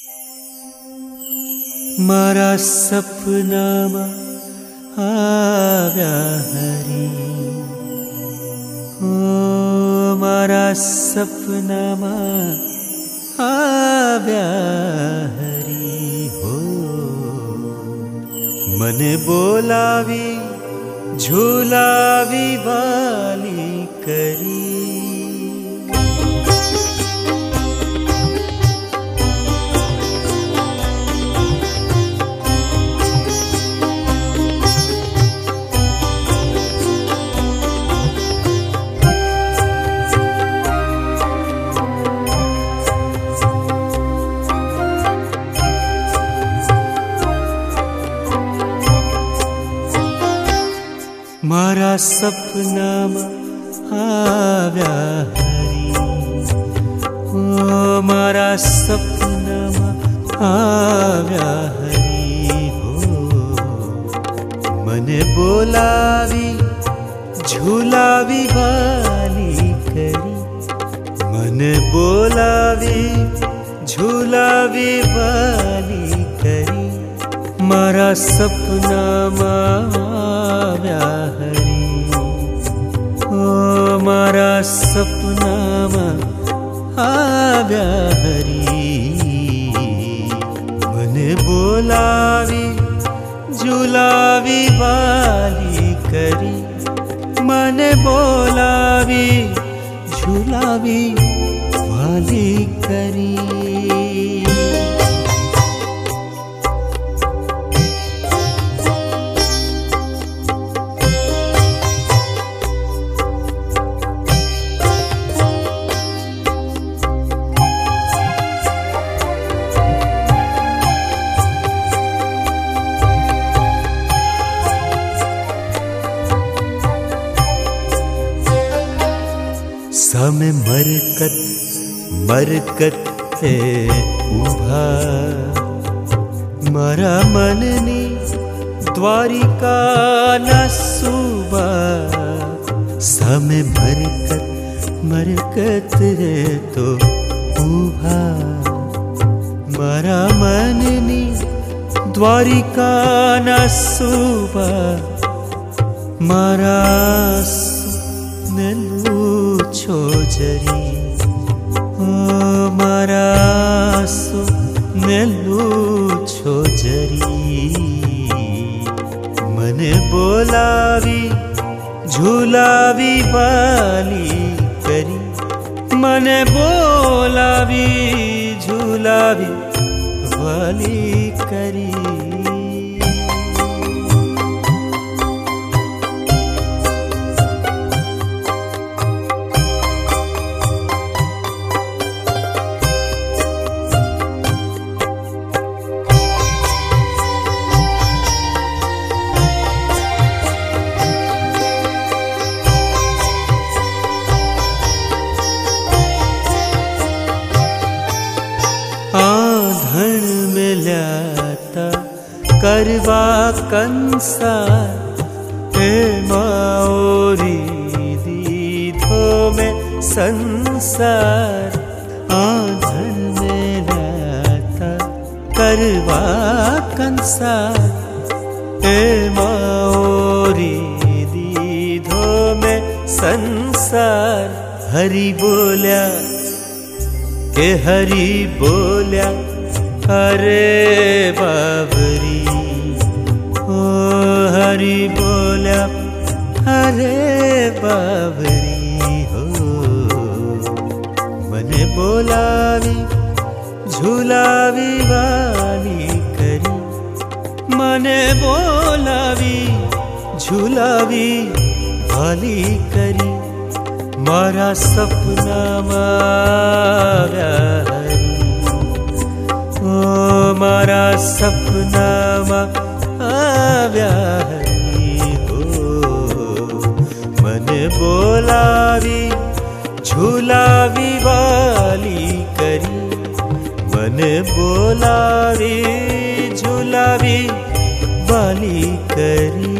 मारा सपनामा આવ્યા હરી, ઓ મારા સપનામાં આવ્યા હરી હો. મને બોલાવી ઝુલાવી વાલી કરી, મારા સપનામાં આવ્યા હરી, ઓ મારા સપનામાં આવ્યા હરી હો. મને બોલાવી ઝુલાવી વાલી કરી, મને બોલાવી ઝુલાવી વાલી કરી. મારા સપનામાં આવ્યા હરી, ઓ મારા સપનામાં આવ્યા હરી. મને બોલાવી ઝુલાવી વાલી કરી, મને બોલાવી ઝુલાવી વાલી કરી. સામે મરકત મરકતે ઊભા, મારા મનની દ્વારિકાના સુબા. સામે મરકત મરકતે તો ઊભા, મારા મનની દ્વારિકાના સુબા. મારા મેલું છો જરી, ઓ મારા મેલું છો જરી. મને બોલાવી ઝુલાવી વાલી કરી, મને બોલાવી ઝુલાવી વાલી કરી. આંધણ મેલ્યાતા કરવા કંસાર, એમાં ઓરી દીધો મેં સંસાર. આંધણ મેલ્યાતા કરવા કંસાર, એમાં ઓરી દીધો મેં સંસાર. હરી બોલ્યા કે હરી બોલ્યા, અરે બાબરી, ઓ હરી બોલ્યા અરે બાબરી હો. મને બોલાવી ઝુલાવી વાલી કરી, મને બોલાવી ઝુલાવી વાલી કરી. મારા સપનામાં આવ્યા હરી, ઓ મારા સપનામાં આવ્યા હરી હો. મને બોલાવી ઝુલાવી વાલી કરી, મને બોલાવી ઝુલાવી વાલી કરી.